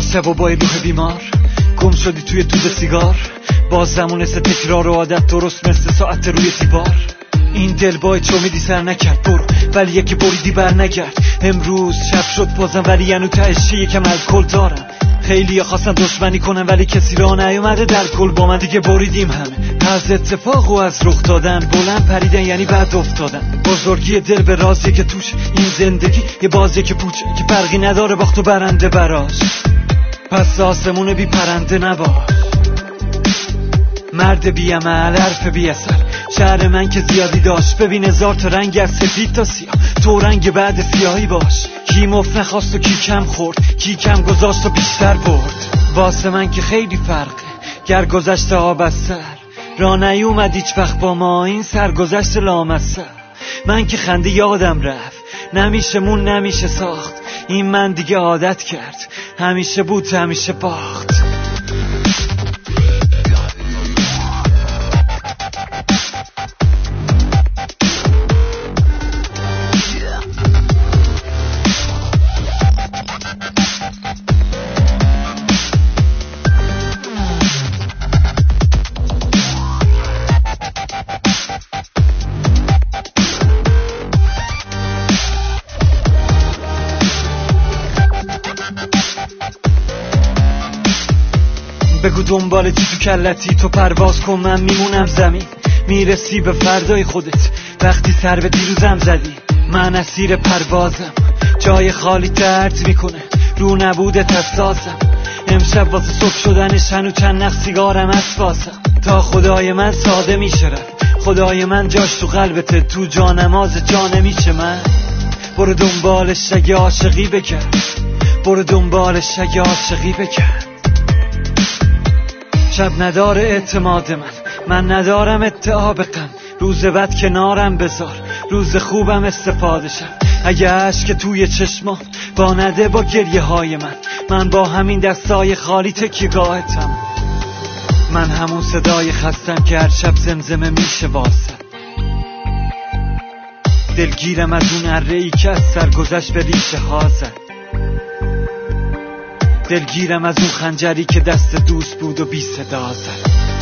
شب و با روح بیمار گم شدی توی دود سیگار، باز زمونست تکرار و عادت درست مثل ساعت روی دیوار. این دل با چه امیدی سر نکرد، برو ولی یکی بریدی بر نگرد. امروز شب شد بازم ولی انو تهش یکم الکل دارم. خیلی خواستن دشمنی کنن ولی کسی را نیومده در کل با من دیگه بریدیم همه. از اتفاق و از رخ دادن بلند پریدن یعنی بعد افتادن. بزرگی دل به رازیه که توش این زندگی یه بازیه که پوچه که فرقی نداره باخت و برنده براش. پس آسمون بی پرنده نباش، مرد بی عمل حرف بی اثر. شهر من که زیادی داشت، ببین هزار تا رنگ از سفید تا سیاه، تو رنگ بعد سیاهی باش. کی مفت نخواست و کی کم خورد، کی کم گذاشت و بیشتر برد. واسه من که خیلی فرقه گر گذشته آب از سر، را نیومد هیچ وقت با ما این سرگذشت لامصب. من که خنده یادم رفت، نمیشه مون نمیشه ساخت. این من دیگه عادت کرد، همیشه بود همیشه باخت. بگو دنبال چی تو کلتی، تو پرواز کن من میمونم زمین. میرسی به فردای خودت وقتی سر به دیروزم زدی. من اسیر پروازم، جای خالی درد میکنه رو نبودت حساسم. امشب واسه صبح شدنش هنو چند نخ سیگارم اسفاسم. تا خدای من ساده میشه رفت، خدای من جاش تو قلبته، تو جانماز جا نمیشه من. برو دنبالش اگه عاشقی بکن، برو دنبالش اگه عاشقی بکن. شب نداره اعتماد من ندارم اتعاب غم. روز بد کنارم بذار، روز خوبم استفاده شم. اگه عشق توی چشمام با نده با گریه های من با همین دستای خالی تکیه‌گاهتم. من همون صدای خستم که هر شب زمزمه میشه واسه. دلگیرم از اون اره‌ای که از سرگذشت به ریشه ها زد. دلگیرم از اون خنجری که دست دوست بود و بی صدا زد.